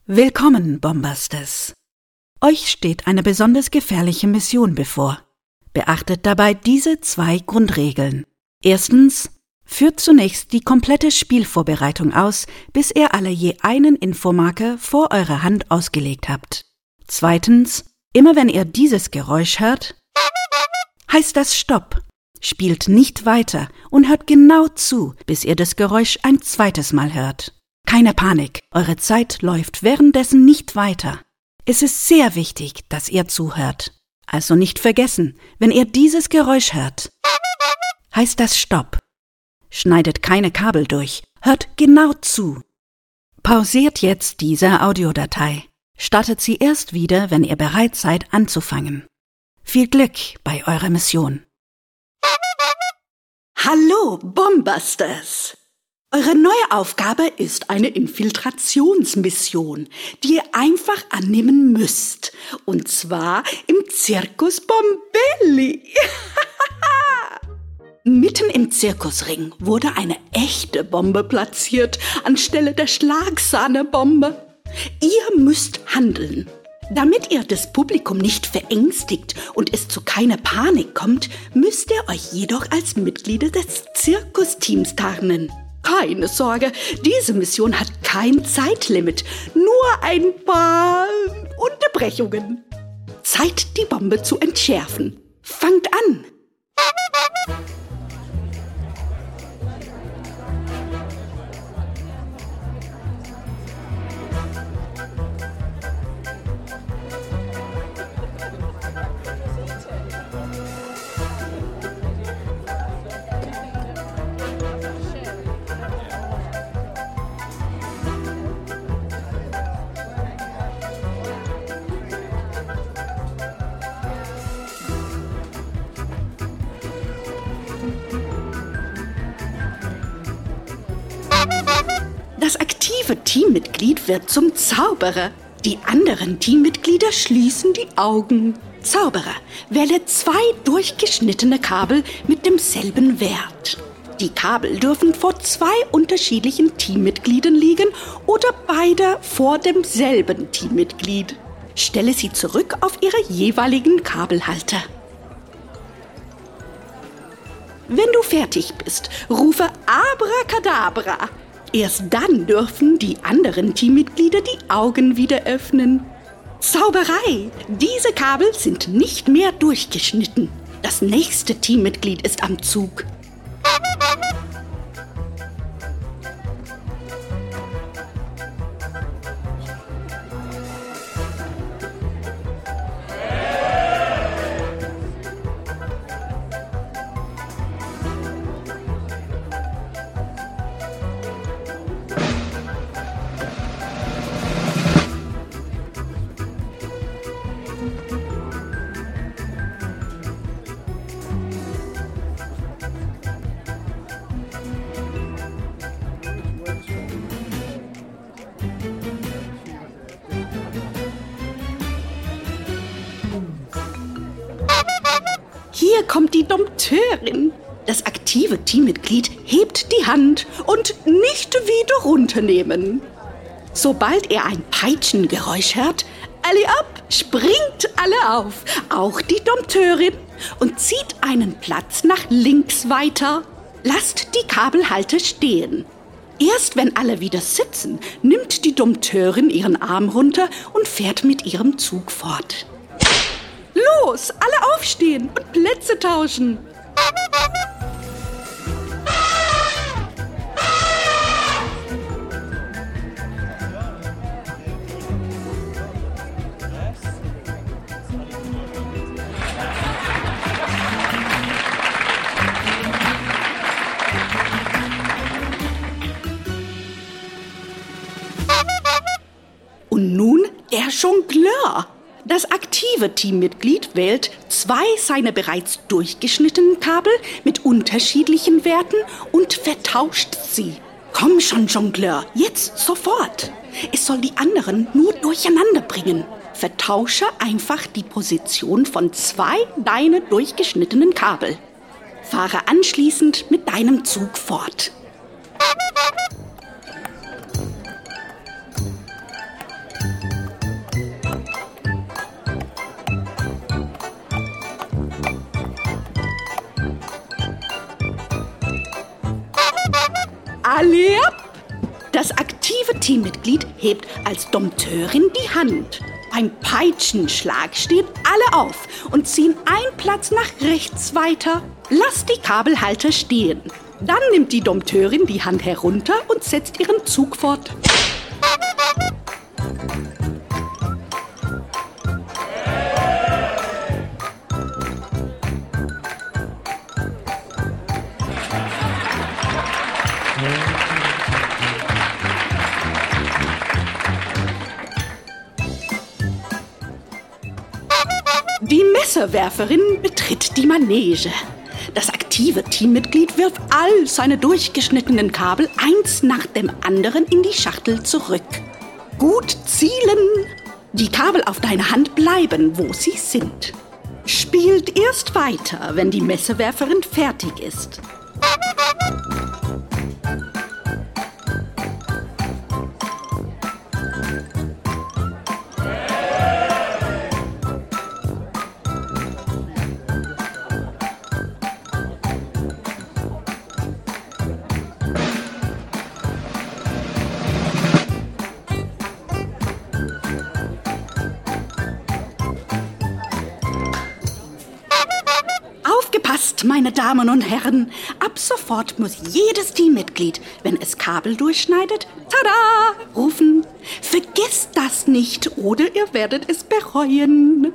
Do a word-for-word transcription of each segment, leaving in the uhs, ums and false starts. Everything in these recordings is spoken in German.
Willkommen, Bombasters. Euch steht eine besonders gefährliche Mission bevor. Beachtet dabei diese zwei Grundregeln. Erstens, führt zunächst die komplette Spielvorbereitung aus, bis ihr alle je einen Infomarker vor eurer Hand ausgelegt habt. Zweitens, immer wenn ihr dieses Geräusch hört, heißt das Stopp. Spielt nicht weiter und hört genau zu, bis ihr das Geräusch ein zweites Mal hört. Keine Panik, eure Zeit läuft währenddessen nicht weiter. Es ist sehr wichtig, dass ihr zuhört. Also nicht vergessen, wenn ihr dieses Geräusch hört, heißt das Stopp. Schneidet keine Kabel durch, hört genau zu. Pausiert jetzt diese Audiodatei. Startet sie erst wieder, wenn ihr bereit seid anzufangen. Viel Glück bei eurer Mission. Hallo, Bombasters! Eure neue Aufgabe ist eine Infiltrationsmission, die ihr einfach annehmen müsst. Und zwar im Circus Bombelli. Mitten im Zirkusring wurde eine echte Bombe platziert, anstelle der Schlagsahne-Bombe. Ihr müsst handeln. Damit ihr das Publikum nicht verängstigt und es zu keiner Panik kommt, müsst ihr euch jedoch als Mitglieder des Zirkusteams tarnen. Keine Sorge, diese Mission hat kein Zeitlimit, nur ein paar Unterbrechungen. Zeit, die Bombe zu entschärfen. Fangt an! Das aktive Teammitglied wird zum Zauberer. Die anderen Teammitglieder schließen die Augen. Zauberer, wähle zwei durchgeschnittene Kabel mit demselben Wert. Die Kabel dürfen vor zwei unterschiedlichen Teammitgliedern liegen oder beide vor demselben Teammitglied. Stelle sie zurück auf ihre jeweiligen Kabelhalter. Wenn du fertig bist, rufe Abracadabra. Erst dann dürfen die anderen Teammitglieder die Augen wieder öffnen. Zauberei! Diese Kabel sind nicht mehr durchgeschnitten. Das nächste Teammitglied ist am Zug. Hier kommt die Dompteurin. Das aktive Teammitglied hebt die Hand und nicht wieder runternehmen. Sobald er ein Peitschengeräusch hört, alle ab, springt alle auf, auch die Dompteurin, und zieht einen Platz nach links weiter. Lasst die Kabelhalter stehen. Erst wenn alle wieder sitzen, nimmt die Dompteurin ihren Arm runter und fährt mit ihrem Zug fort. Los, alle aufstehen und Plätze tauschen. Und nun der Jongleur. Das aktive Teammitglied wählt zwei seiner bereits durchgeschnittenen Kabel mit unterschiedlichen Werten und vertauscht sie. Komm schon, Jongleur, jetzt sofort. Es soll die anderen nur durcheinander bringen. Vertausche einfach die Position von zwei deiner durchgeschnittenen Kabel. Fahre anschließend mit deinem Zug fort. alle ab! Das aktive Teammitglied hebt als Dompteurin die Hand. Beim Peitschenschlag stehen alle auf und ziehen einen Platz nach rechts weiter. Lasst die Kabelhalter stehen. Dann nimmt die Dompteurin die Hand herunter und setzt ihren Zug fort. Die Messerwerferin betritt die Manege. Das aktive Teammitglied wirft all seine durchgeschnittenen Kabel eins nach dem anderen in die Schachtel zurück. Gut zielen! Die Kabel auf deiner Hand bleiben, wo sie sind. Spielt erst weiter, wenn die Messerwerferin fertig ist. Aufgepasst, meine Damen und Herren! Ab sofort muss jedes Teammitglied, wenn es Kabel durchschneidet, tada, rufen. Vergesst das nicht, oder ihr werdet es bereuen.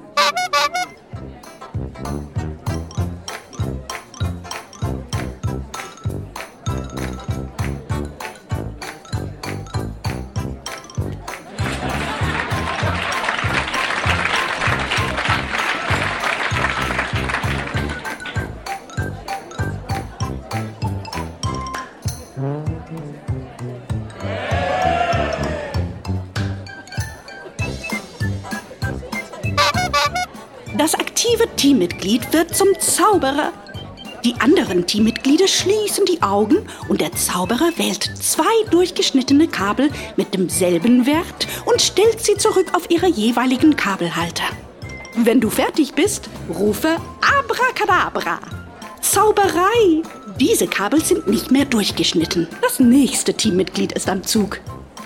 Das aktive Teammitglied wird zum Zauberer. Die anderen Teammitglieder schließen die Augen und der Zauberer wählt zwei durchgeschnittene Kabel mit demselben Wert und stellt sie zurück auf ihre jeweiligen Kabelhalter. Wenn du fertig bist, rufe Abracadabra. Zauberei! Diese Kabel sind nicht mehr durchgeschnitten. Das nächste Teammitglied ist am Zug.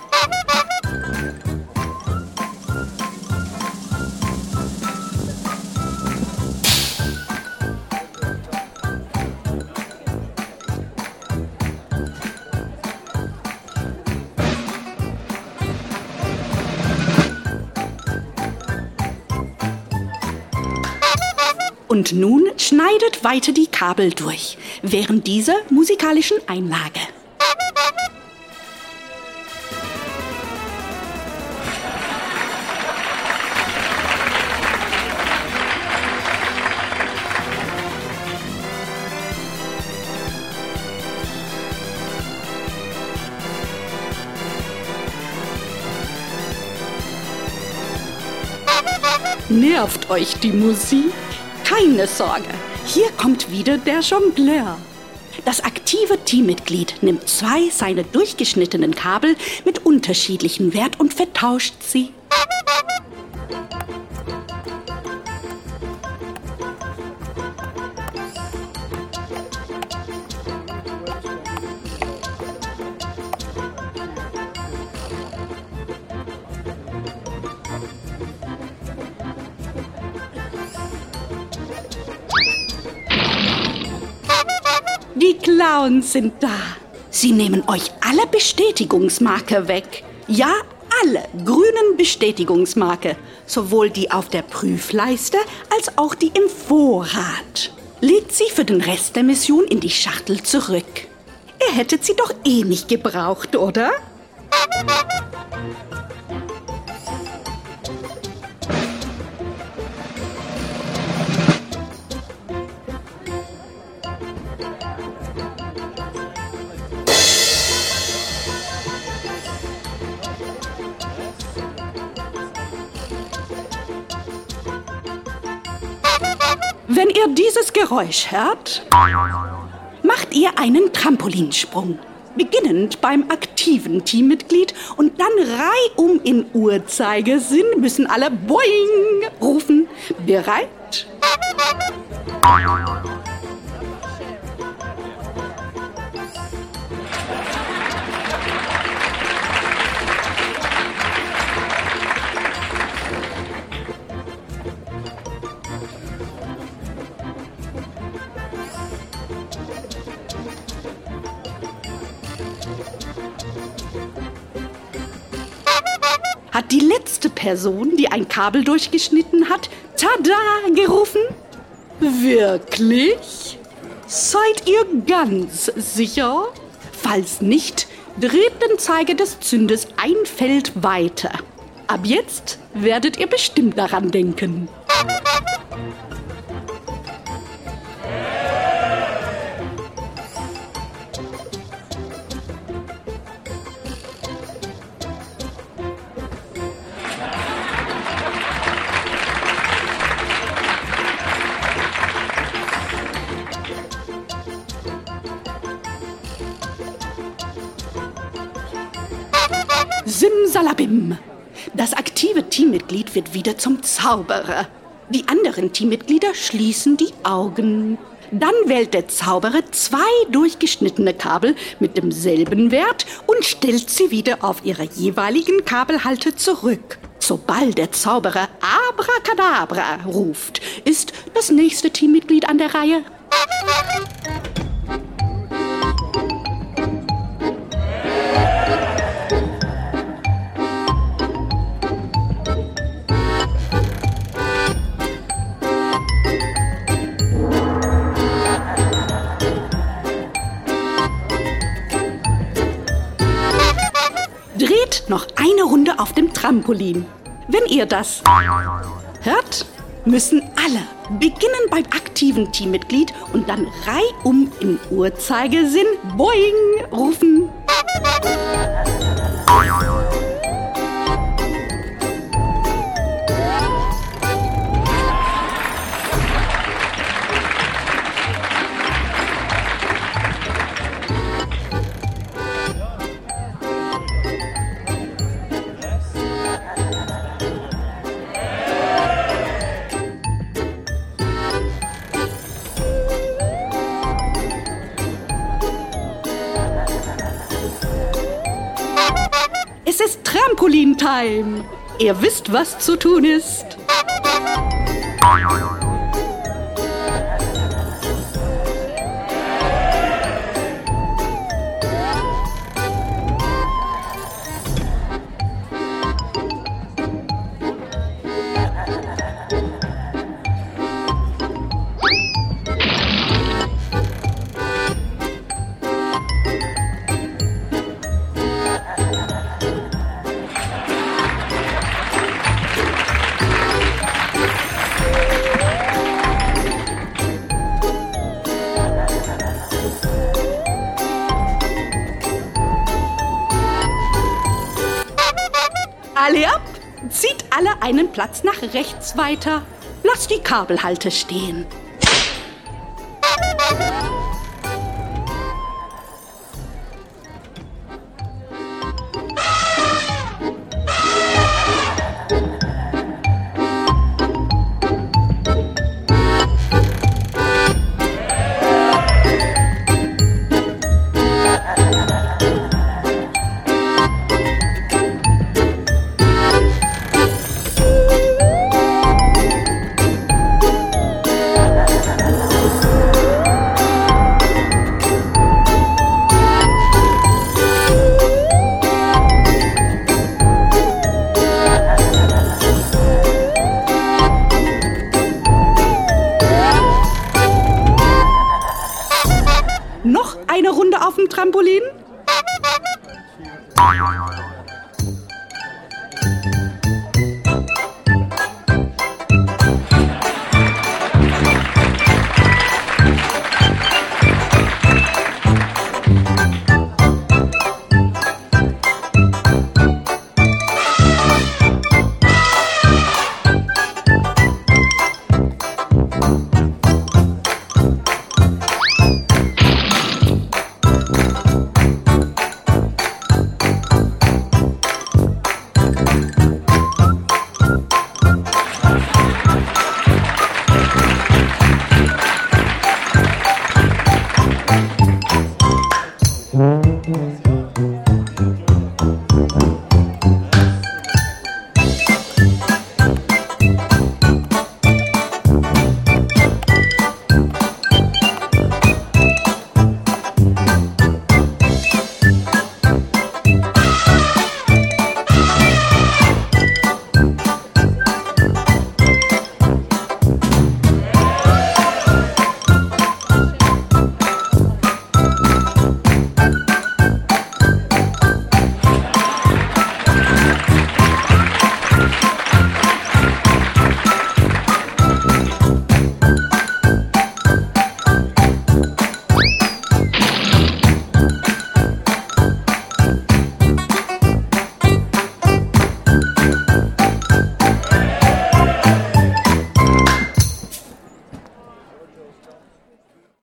Und nun schneidet weiter die Kabel durch, während dieser musikalischen Einlage. Nervt euch die Musik? Keine Sorge, hier kommt wieder der Jongleur. Das aktive Teammitglied nimmt zwei seiner durchgeschnittenen Kabel mit unterschiedlichem Wert und vertauscht sie. Die Clowns sind da. Sie nehmen euch alle Bestätigungsmarker weg. Ja, alle grünen Bestätigungsmarker. Sowohl die auf der Prüfleiste als auch die im Vorrat. Legt sie für den Rest der Mission in die Schachtel zurück. Ihr hättet sie doch eh nicht gebraucht, oder? Wenn ihr dieses Geräusch hört, macht ihr einen Trampolinsprung. Beginnend beim aktiven Teammitglied und dann reihum in Uhrzeigersinn müssen alle Boing rufen. Bereit? hat die letzte Person, die ein Kabel durchgeschnitten hat, Tada gerufen? Wirklich? Seid ihr ganz sicher? Falls nicht, dreht den Zeiger des Zündes ein Feld weiter. Ab jetzt werdet ihr bestimmt daran denken. Simsalabim! Das aktive Teammitglied wird wieder zum Zauberer. Die anderen Teammitglieder schließen die Augen. Dann wählt der Zauberer zwei durchgeschnittene Kabel mit demselben Wert und stellt sie wieder auf ihre jeweiligen Kabelhalter zurück. Sobald der Zauberer Abracadabra ruft, ist das nächste Teammitglied an der Reihe. Dreht noch eine Runde auf dem Trampolin. Wenn ihr das hört, müssen alle beginnen beim aktiven Teammitglied und dann reihum im Uhrzeigersinn Boing rufen. Es ist Trampolin-Time. Ihr wisst, was zu tun ist. Alle ab! Zieht alle einen Platz nach rechts weiter. Lasst die Kabelhalter stehen.